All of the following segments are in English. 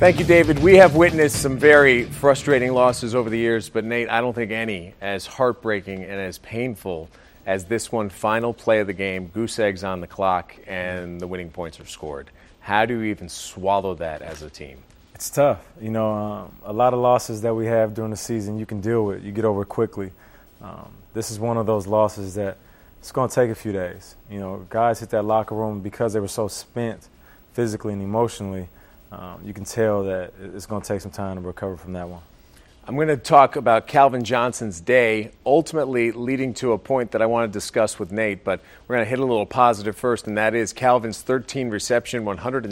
Thank you, David. We have witnessed some very frustrating losses over the years, but Nate, I don't think any as heartbreaking and as painful as this one. Final play of the game, goose eggs on the clock, and the winning points are scored. How do you even swallow that as a team? It's tough. A lot of losses that we have during the season you can deal with. You get over quickly. This is one of those losses that it's going to take a few days. Guys hit that locker room because they were so spent physically and emotionally. You can tell that it's going to take some time to recover from that one. I'm going to talk about Calvin Johnson's day, ultimately leading to a point that I want to discuss with Nate, but we're going to hit a little positive first, and that is Calvin's 13-reception,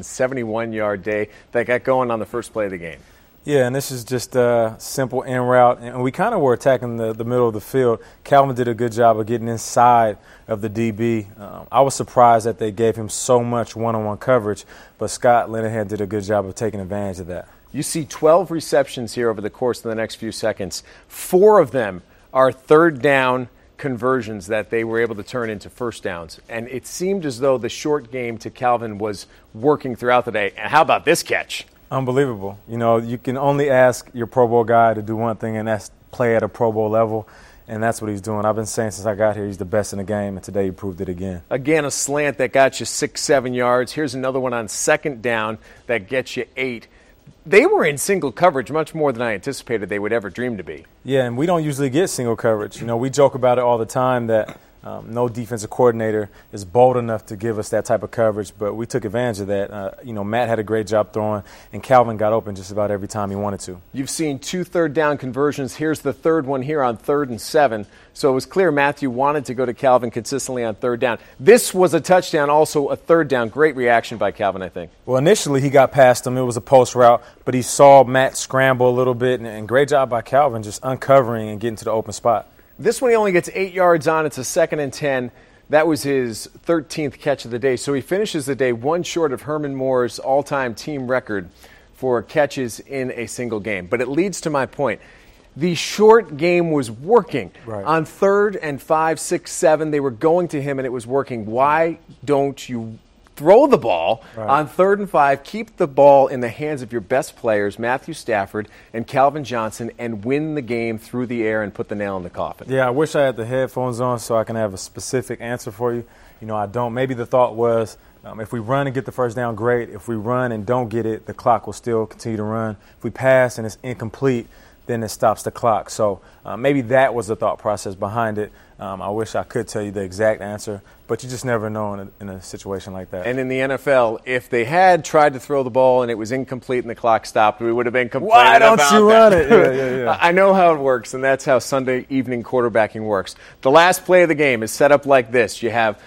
171-yard day that got going on the first play of the game. Yeah, and this is just a simple in route, and we kind of were attacking the middle of the field. Calvin did a good job of getting inside of the DB. I was surprised that they gave him so much one-on-one coverage, but Scott Linehan did a good job of taking advantage of that. You see 12 receptions here over the course of the next few seconds. 4 of them are third down conversions that they were able to turn into first downs, and it seemed as though the short game to Calvin was working throughout the day. And how about this catch? Unbelievable. You can only ask your Pro Bowl guy to do one thing, and that's play at a Pro Bowl level, and that's what he's doing. I've been saying since I got here he's the best in the game, and today he proved it again. Again, a slant that got you 6-7 yards. Here's another one on second down that gets you 8. They were in single coverage much more than I anticipated they would ever dream to be. Yeah, and we don't usually get single coverage. We joke about it all the time that no defensive coordinator is bold enough to give us that type of coverage, but we took advantage of that. Matt had a great job throwing, and Calvin got open just about every time he wanted to. You've seen 2 third-down conversions. Here's the third one here on 3rd and 7. So it was clear Matthew wanted to go to Calvin consistently on third down. This was a touchdown, also a third down. Great reaction by Calvin, I think. Well, initially he got past him. It was a post route, but he saw Matt scramble a little bit, and great job by Calvin just uncovering and getting to the open spot. This one he only gets 8 yards on. It's a 2nd and 10. That was his 13th catch of the day. So he finishes the day one short of Herman Moore's all-time team record for catches in a single game. But it leads to my point. The short game was working. Right. On 3rd and 5, 6, 7, they were going to him and it was working. Why don't you throw the ball on 3rd and 5, keep the ball in the hands of your best players, Matthew Stafford and Calvin Johnson, and win the game through the air and put the nail in the coffin? Yeah, I wish I had the headphones on so I can have a specific answer for you. I don't. Maybe the thought was if we run and get the first down, great. If we run and don't get it, the clock will still continue to run. If we pass and it's incomplete, then it stops the clock. So maybe that was the thought process behind it. I wish I could tell you the exact answer, but you just never know in a situation like that. And in the NFL, if they had tried to throw the ball and it was incomplete and the clock stopped, we would have been complaining Why don't about you that. run it? Yeah. I know how it works, and that's how Sunday evening quarterbacking works. The last play of the game is set up like this. You have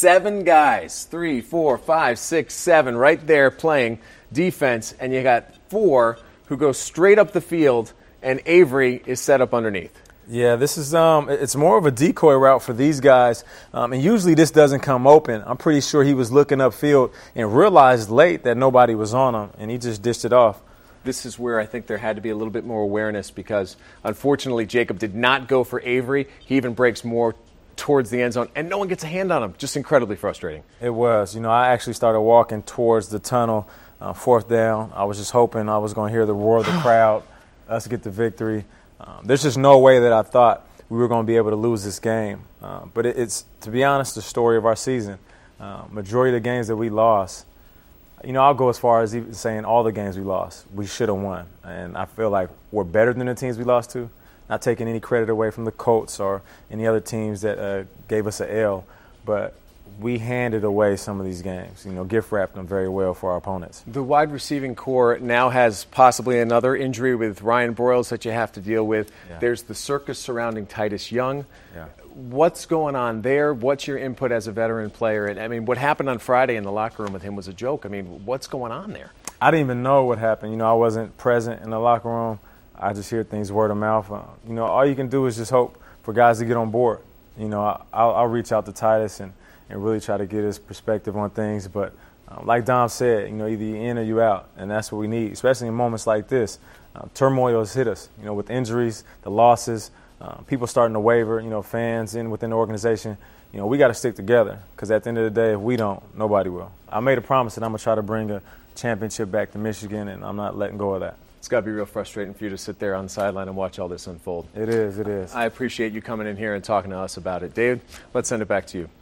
7 guys, 3, 4, 5, 6, 7, right there playing defense, and you got 4 who go straight up the field, and Avery is set up underneath. Yeah, this is it's more of a decoy route for these guys, and usually this doesn't come open. I'm pretty sure he was looking upfield and realized late that nobody was on him, and he just dished it off. This is where I think there had to be a little bit more awareness because, unfortunately, Jacob did not go for Avery. He even breaks more towards the end zone, and no one gets a hand on him. Just incredibly frustrating. It was. I actually started walking towards the tunnel, 4th down. I was just hoping I was going to hear the roar of the crowd, us get the victory. There's just no way that I thought we were going to be able to lose this game. But it's, to be honest, the story of our season. Majority of the games that we lost, I'll go as far as even saying all the games we lost, we should have won. And I feel like we're better than the teams we lost to. Not taking any credit away from the Colts or any other teams that gave us an L. But we handed away some of these games, gift wrapped them very well for our opponents. The wide receiving core now has possibly another injury with Ryan Broyles that you have to deal with. Yeah. There's the circus surrounding Titus Young. Yeah. What's going on there? What's your input as a veteran player? And what happened on Friday in the locker room with him was a joke. What's going on there? I didn't even know what happened. I wasn't present in the locker room. I just hear things word of mouth. All you can do is just hope for guys to get on board. I'll reach out to Titus and really try to get his perspective on things. But like Dom said, either you in or you out, and that's what we need, especially in moments like this. Turmoil has hit us, with injuries, the losses, people starting to waver, fans within the organization. We got to stick together because at the end of the day, if we don't, nobody will. I made a promise that I'm going to try to bring championship back to Michigan, and I'm not letting go of that. It's got to be real frustrating for you to sit there on the sideline and watch all this unfold. It is. I appreciate you coming in here and talking to us about it. David, let's send it back to you.